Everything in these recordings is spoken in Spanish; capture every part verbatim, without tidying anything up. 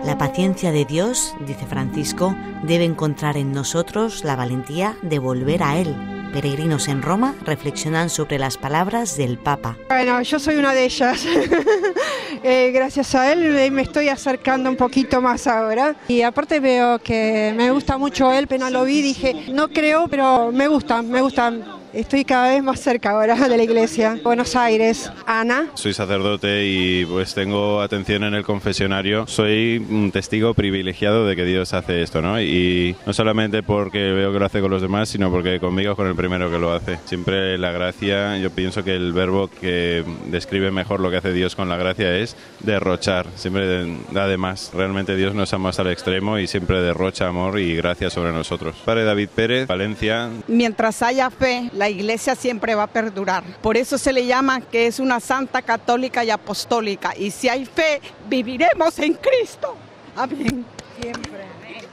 La paciencia de Dios, dice Francisco, debe encontrar en nosotros la valentía de volver a Él. Peregrinos en Roma reflexionan sobre las palabras del Papa. Bueno, yo soy una de ellas. eh, gracias a él me estoy acercando un poquito más ahora. Y aparte veo que me gusta mucho él, apenas lo vi, dije, no creo, pero me gusta, me gusta. Estoy cada vez más cerca ahora de la iglesia. Buenos Aires. Ana. Soy sacerdote y pues tengo atención en el confesionario. Soy un testigo privilegiado de que Dios hace esto, ¿no? Y no solamente porque veo que lo hace con los demás, sino porque conmigo es con el primero que lo hace. Siempre la gracia, yo pienso que el verbo que describe mejor lo que hace Dios con la gracia es derrochar. Siempre da de más. Realmente Dios nos ama hasta el extremo y siempre derrocha amor y gracia sobre nosotros. Padre David Pérez, Valencia. Mientras haya fe, la iglesia siempre va a perdurar. Por eso se le llama que es una santa católica y apostólica. Y si hay fe, viviremos en Cristo. Amén. Siempre.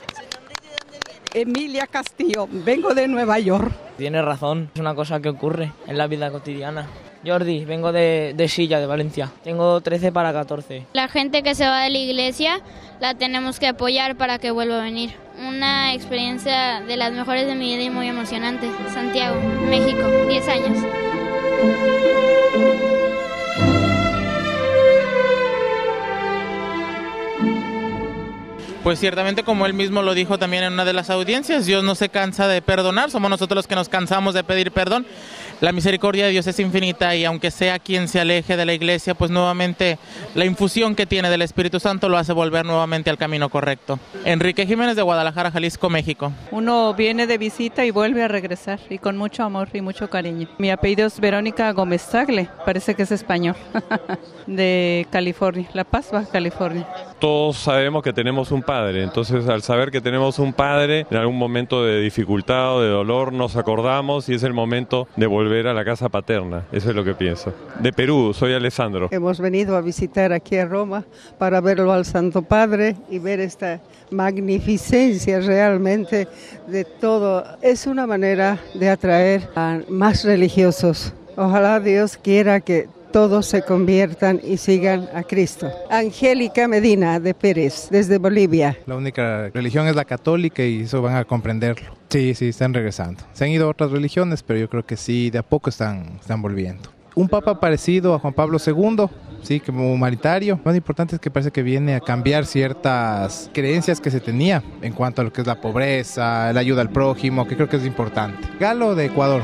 Emilia Castillo, vengo de Nueva York. Tiene razón, es una cosa que ocurre en la vida cotidiana. Jordi, vengo de, de Silla, de Valencia. Tengo trece para catorce. La gente que se va de la iglesia la tenemos que apoyar para que vuelva a venir. Una experiencia de las mejores de mi vida y muy emocionante. Santiago, México, diez años. Pues ciertamente, como él mismo lo dijo también en una de las audiencias, Dios no se cansa de perdonar, somos nosotros los que nos cansamos de pedir perdón. La misericordia de Dios es infinita y aunque sea quien se aleje de la iglesia, pues nuevamente la infusión que tiene del Espíritu Santo lo hace volver nuevamente al camino correcto. Enrique Jiménez, de Guadalajara, Jalisco, México. Uno viene de visita y vuelve a regresar, y con mucho amor y mucho cariño. Mi apellido es Verónica Gómez Tagle, parece que es español, de California, La Paz, Baja California. Todos sabemos que tenemos un padre, entonces al saber que tenemos un padre, en algún momento de dificultad o de dolor nos acordamos y es el momento de volver a la casa paterna. Eso es lo que pienso. De Perú, soy Alessandro. Hemos venido a visitar aquí a Roma para verlo al Santo Padre y ver esta magnificencia realmente de todo. Es una manera de atraer a más religiosos. Ojalá Dios quiera que todos se conviertan y sigan a Cristo. Angélica Medina, de Pérez, desde Bolivia. La única religión es la católica y eso van a comprenderlo. Sí, sí, están regresando. Se han ido a otras religiones, pero yo creo que sí, de a poco están, están volviendo. Un papa parecido a Juan Pablo segundo, sí, como humanitario. Lo más importante es que parece que viene a cambiar ciertas creencias que se tenía en cuanto a lo que es la pobreza, la ayuda al prójimo, que creo que es importante. Galo, de Ecuador.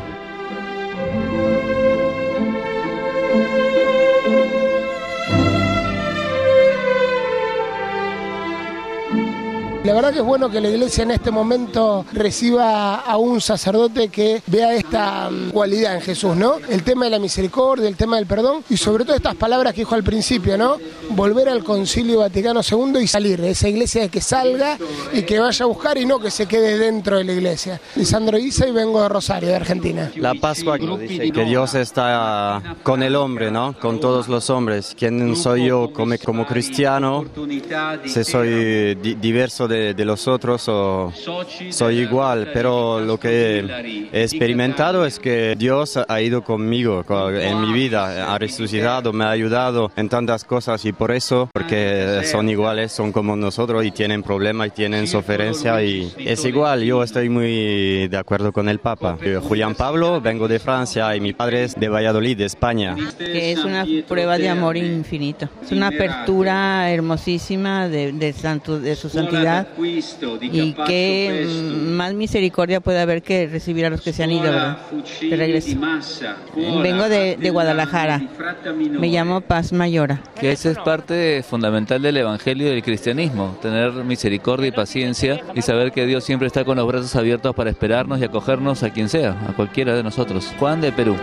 La verdad que es bueno que la iglesia en este momento reciba a un sacerdote que vea esta cualidad en Jesús, ¿no? El tema de la misericordia, el tema del perdón y sobre todo estas palabras que dijo al principio, ¿no? Volver al Concilio Vaticano segundo y salir de esa iglesia, que salga y que vaya a buscar y no que se quede dentro de la iglesia. Lisandro Isa y vengo de Rosario, de Argentina. La Pascua dice que Dios está con el hombre, ¿no? Con todos los hombres. ¿Quién soy yo como, como cristiano? Si soy di- diverso de De, de los otros o soy igual, pero lo que he experimentado es que Dios ha ido conmigo en mi vida, ha resucitado, me ha ayudado en tantas cosas y por eso, porque son iguales, son como nosotros y tienen problemas y tienen sufrencia y es igual, yo estoy muy de acuerdo con el Papa. Yo, Julián Pablo, vengo de Francia y mi padre es de Valladolid, de España. Que es una prueba de amor infinito, es una apertura hermosísima de, de, santo, de su santidad. Y que más misericordia puede haber que recibir a los que se han ido, ¿verdad? De regreso. Vengo de, de Guadalajara, me llamo Paz Mayora. Que esa es parte fundamental del evangelio y del cristianismo, tener misericordia y paciencia y saber que Dios siempre está con los brazos abiertos para esperarnos y acogernos a quien sea, a cualquiera de nosotros. Juan, de Perú.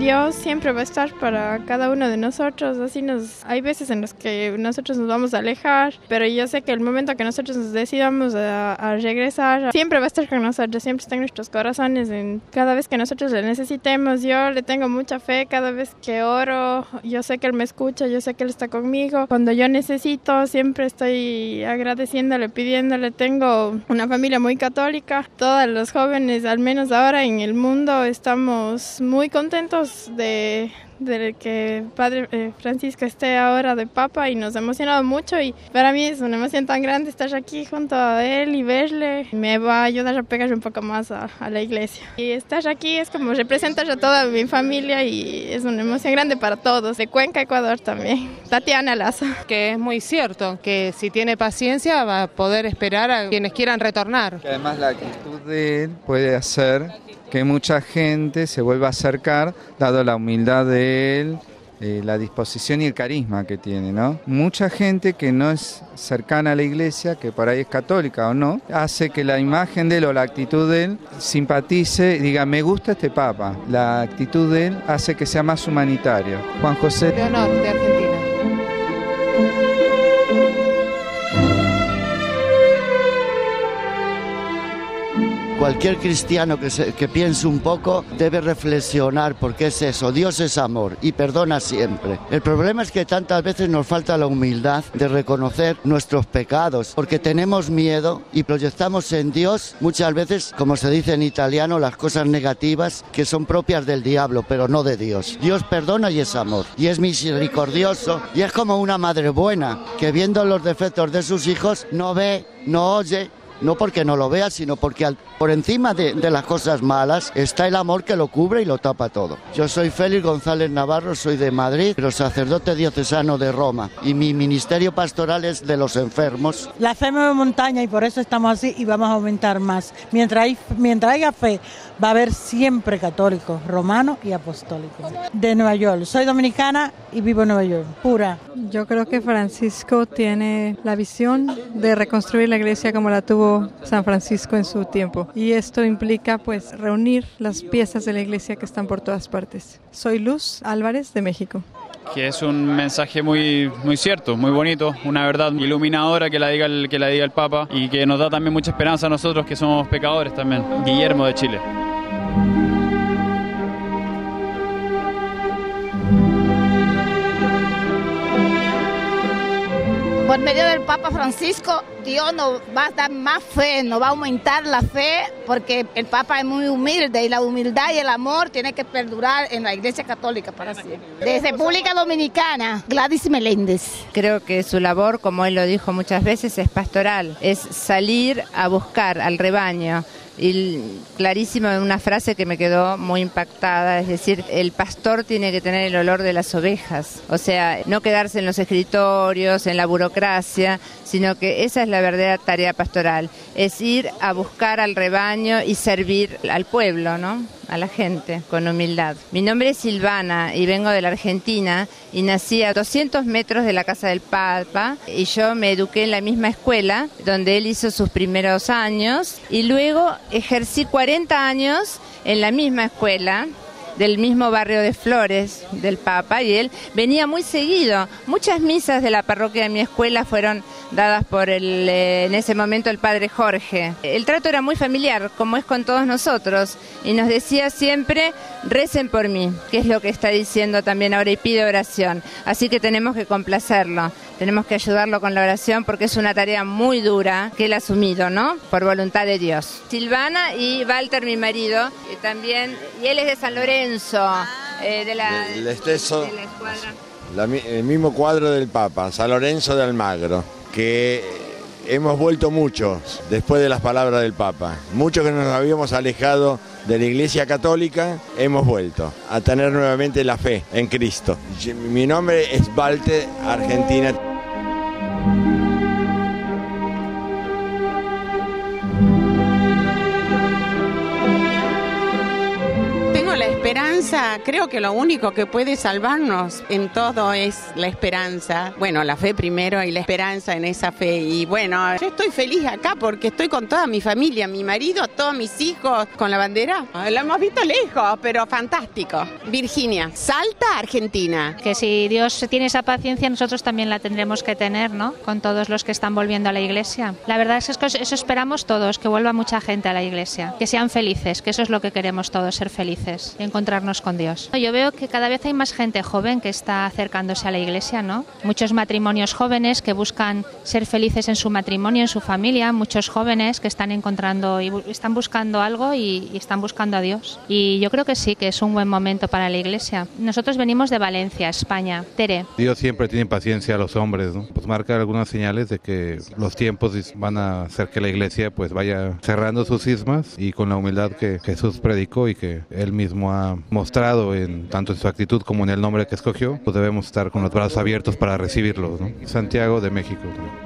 Dios siempre va a estar para cada uno de nosotros, así nos, hay veces en los que nosotros nos vamos a alejar, pero yo sé que el momento que nosotros nos decidamos a, a regresar, siempre va a estar con nosotros, siempre está en nuestros corazones, en cada vez que nosotros le necesitemos. Yo le tengo mucha fe cada vez que oro, yo sé que Él me escucha, yo sé que Él está conmigo. Cuando yo necesito, siempre estoy agradeciéndole, pidiéndole. Tengo una familia muy católica, todos los jóvenes, al menos ahora en el mundo, estamos muy contentos de... de que Padre eh, Francisco esté ahora de Papa y nos ha emocionado mucho y para mí es una emoción tan grande estar aquí junto a él y verle. Me va a ayudar a pegar un poco más a, a la iglesia. Y estar aquí es como representar a toda mi familia y es una emoción grande para todos, de Cuenca, Ecuador también. Tatiana Lazo. Que es muy cierto, que si tiene paciencia va a poder esperar a quienes quieran retornar. Que además la actitud de él puede hacer que mucha gente se vuelva a acercar, dado la humildad de él, eh, la disposición y el carisma que tiene, ¿no? Mucha gente que no es cercana a la iglesia, que por ahí es católica o no, hace que la imagen de él o la actitud de él simpatice y diga, me gusta este Papa. La actitud de él hace que sea más humanitario. Juan José. De honor, de Argentina. Cualquier cristiano que, se, que piense un poco debe reflexionar, porque es eso, Dios es amor y perdona siempre. El problema es que tantas veces nos falta la humildad de reconocer nuestros pecados, porque tenemos miedo y proyectamos en Dios muchas veces, como se dice en italiano, las cosas negativas que son propias del diablo, pero no de Dios. Dios perdona y es amor, y es misericordioso, y es como una madre buena, que viendo los defectos de sus hijos no ve, no oye, no porque no lo vea, sino porque al, por encima de, de las cosas malas está el amor que lo cubre y lo tapa todo. Yo soy Félix González Navarro, soy de Madrid, pero sacerdote diocesano de Roma, y mi ministerio pastoral es de los enfermos. La fe mueve montaña y por eso estamos así y vamos a aumentar más. Mientras, hay, mientras haya fe, va a haber siempre católicos, romanos y apostólicos. De Nueva York, soy dominicana y vivo en Nueva York, pura. Yo creo que Francisco tiene la visión de reconstruir la iglesia como la tuvo San Francisco en su tiempo, y esto implica pues reunir las piezas de la iglesia que están por todas partes. Soy Luz Álvarez de México. Que es un mensaje muy, muy cierto, muy bonito, una verdad iluminadora que la diga el, que la diga el Papa, y que nos da también mucha esperanza a nosotros que somos pecadores también. Guillermo de Chile. Por medio del Papa Francisco, Dios nos va a dar más fe, nos va a aumentar la fe, porque el Papa es muy humilde y la humildad y el amor tiene que perdurar en la Iglesia Católica para siempre. De República Dominicana, Gladys Meléndez. Creo que su labor, como él lo dijo muchas veces, es pastoral, es salir a buscar al rebaño. Y clarísimo en una frase que me quedó muy impactada, es decir, el pastor tiene que tener el olor de las ovejas, o sea, no quedarse en los escritorios, en la burocracia, sino que esa es la verdadera tarea pastoral, es ir a buscar al rebaño y servir al pueblo, ¿no? A la gente, con humildad. Mi nombre es Silvana y vengo de la Argentina y nací a doscientos metros de la casa del Papa, y yo me eduqué en la misma escuela donde él hizo sus primeros años, y luego ejercí cuarenta años en la misma escuela del mismo barrio de Flores del Papa, y él venía muy seguido. Muchas misas de la parroquia de mi escuela fueron dadas por el, eh, en ese momento el padre Jorge. El trato era muy familiar, como es con todos nosotros, y nos decía siempre, recen por mí, que es lo que está diciendo también ahora, y pide oración. Así que tenemos que complacerlo, tenemos que ayudarlo con la oración, porque es una tarea muy dura que él ha asumido, ¿no? Por voluntad de Dios. Silvana y Walter, mi marido, y también, y él es de San Lorenzo, eh, de la, el Esteso, de la escuadra. La, el mismo cuadro del Papa, San Lorenzo de Almagro, que hemos vuelto muchos después de las palabras del Papa. Muchos que nos habíamos alejado de la Iglesia Católica, hemos vuelto a tener nuevamente la fe en Cristo. Mi nombre es Walter, Argentina. Tengo la esperanza esperanza, creo que lo único que puede salvarnos en todo es la esperanza. Bueno, la fe primero y la esperanza en esa fe. Y bueno, yo estoy feliz acá porque estoy con toda mi familia, mi marido, todos mis hijos con la bandera. La hemos visto lejos, pero fantástico. Virginia, Salta, Argentina. Que si Dios tiene esa paciencia, nosotros también la tendremos que tener, ¿no? Con todos los que están volviendo a la iglesia. La verdad es que eso esperamos todos, que vuelva mucha gente a la iglesia, que sean felices, que eso es lo que queremos todos, ser felices y encontrarnos con Dios. Yo veo que cada vez hay más gente joven que está acercándose a la iglesia, ¿no? Muchos matrimonios jóvenes que buscan ser felices en su matrimonio, en su familia, muchos jóvenes que están encontrando y bu- están buscando algo y, y están buscando a Dios. Y yo creo que sí, que es un buen momento para la iglesia. Nosotros venimos de Valencia, España. Tere. Dios siempre tiene paciencia a los hombres, ¿no? Pues marca algunas señales de que los tiempos van a hacer que la iglesia pues vaya cerrando sus cismas y con la humildad que Jesús predicó y que él mismo ha mostrado en tanto en su actitud como en el nombre que escogió, pues debemos estar con los brazos abiertos para recibirlos, ¿no? Santiago de México.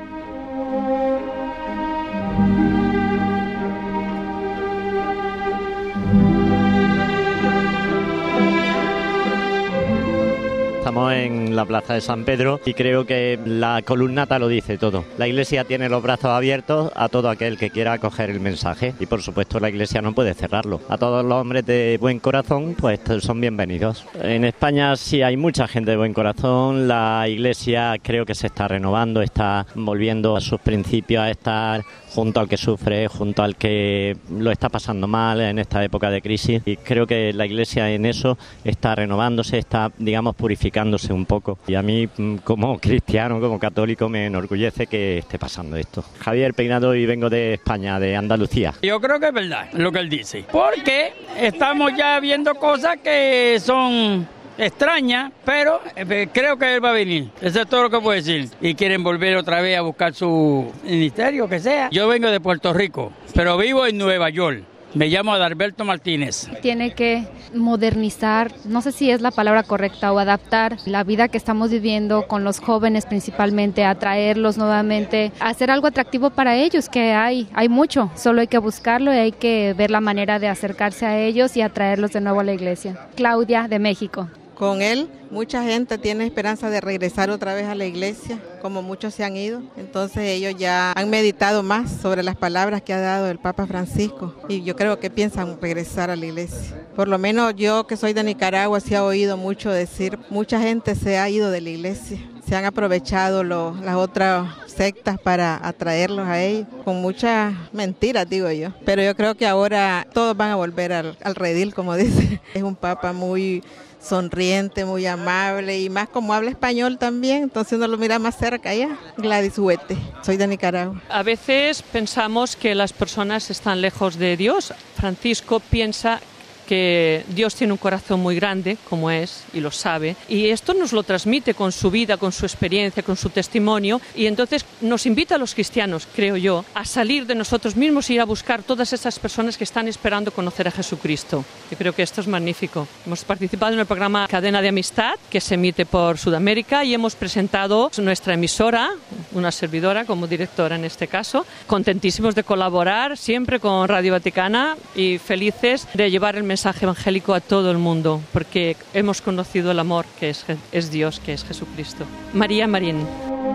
Estamos en la Plaza de San Pedro y creo que la columnata lo dice todo. La Iglesia tiene los brazos abiertos a todo aquel que quiera acoger el mensaje y por supuesto la Iglesia no puede cerrarlo. A todos los hombres de buen corazón pues son bienvenidos. En España sí hay mucha gente de buen corazón, la Iglesia creo que se está renovando, está volviendo a sus principios, a estar junto al que sufre, junto al que lo está pasando mal en esta época de crisis y creo que la Iglesia en eso está renovándose, está digamos purificándose un poco y a mí como cristiano, como católico me enorgullece que esté pasando esto. Javier Peinado y vengo de España, de Andalucía. Yo creo que es verdad lo que él dice, porque estamos ya viendo cosas que son extraña, pero eh, creo que él va a venir. Eso es todo lo que puedo decir. Y quieren volver otra vez a buscar su ministerio, que sea. Yo vengo de Puerto Rico, pero vivo en Nueva York. Me llamo Adalberto Martínez. Tiene que modernizar, no sé si es la palabra correcta, o adaptar la vida que estamos viviendo con los jóvenes principalmente, atraerlos nuevamente, hacer algo atractivo para ellos, que hay, hay mucho, solo hay que buscarlo y hay que ver la manera de acercarse a ellos y atraerlos de nuevo a la iglesia. Claudia, de México. Con él, mucha gente tiene esperanza de regresar otra vez a la iglesia, como muchos se han ido. Entonces ellos ya han meditado más sobre las palabras que ha dado el Papa Francisco y yo creo que piensan regresar a la iglesia. Por lo menos yo que soy de Nicaragua sí he oído mucho decir, mucha gente se ha ido de la iglesia. Se han aprovechado lo, las otras sectas para atraerlos a ellos, con muchas mentiras, digo yo. Pero yo creo que ahora todos van a volver al, al redil, como dice. Es un papa muy sonriente, muy amable y más como habla español también, entonces uno lo mira más cerca allá. Gladys Huete, soy de Nicaragua. A veces pensamos que las personas están lejos de Dios. Francisco piensa que Dios tiene un corazón muy grande, como es, y lo sabe, y esto nos lo transmite con su vida, con su experiencia, con su testimonio, y entonces nos invita a los cristianos, creo yo, a salir de nosotros mismos y ir a buscar todas esas personas que están esperando conocer a Jesucristo. Yo creo que esto es magnífico. Hemos participado en el programa Cadena de Amistad, que se emite por Sudamérica, y hemos presentado nuestra emisora, una servidora como directora en este caso, contentísimos de colaborar siempre con Radio Vaticana y felices de llevar el mensaje mensaje evangélico a todo el mundo, porque hemos conocido el amor que es, es Dios, que es Jesucristo. María Marín.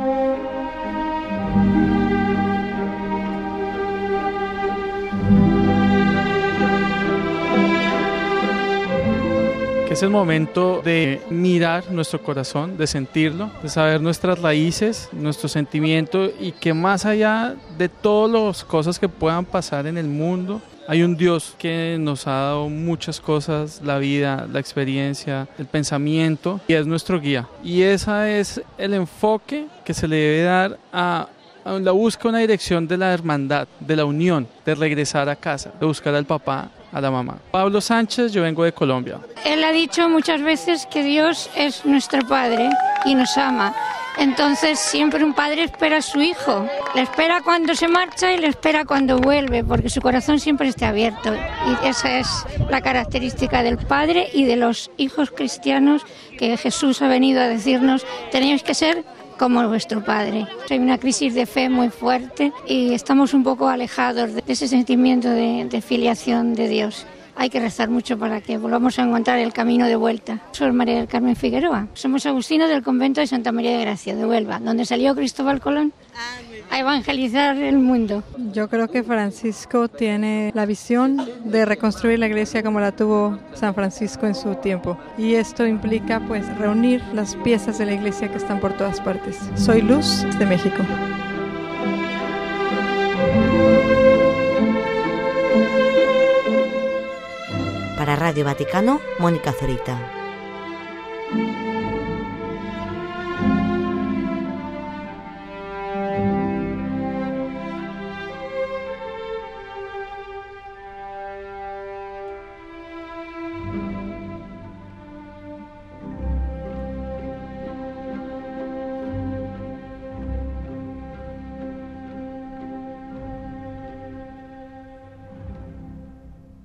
Que es el momento de mirar nuestro corazón, de sentirlo, de saber nuestras raíces, nuestro sentimiento y que más allá de todas las cosas que puedan pasar en el mundo, hay un Dios que nos ha dado muchas cosas, la vida, la experiencia, el pensamiento, y es nuestro guía. Y ese es el enfoque que se le debe dar a, a la búsqueda, una dirección de la hermandad, de la unión, de regresar a casa, de buscar al papá, a la mamá. Pablo Sánchez, yo vengo de Colombia. Él ha dicho muchas veces que Dios es nuestro Padre y nos ama. Entonces siempre un padre espera a su hijo, le espera cuando se marcha y le espera cuando vuelve, porque su corazón siempre está abierto. Y esa es la característica del padre y de los hijos cristianos, que Jesús ha venido a decirnos, tenéis que ser como vuestro padre. Hay una crisis de fe muy fuerte y estamos un poco alejados de ese sentimiento de, de filiación de Dios. hay que rezar mucho para que volvamos a encontrar el camino de vuelta. Soy María del Carmen Figueroa, somos agustinos del convento de Santa María de Gracia, de Huelva, donde salió Cristóbal Colón a evangelizar el mundo. Yo creo que Francisco tiene la visión de reconstruir la iglesia como la tuvo San Francisco en su tiempo. Y esto implica pues reunir las piezas de la iglesia que están por todas partes. Soy Luz de México. Para Radio Vaticano, Mónica Zorita.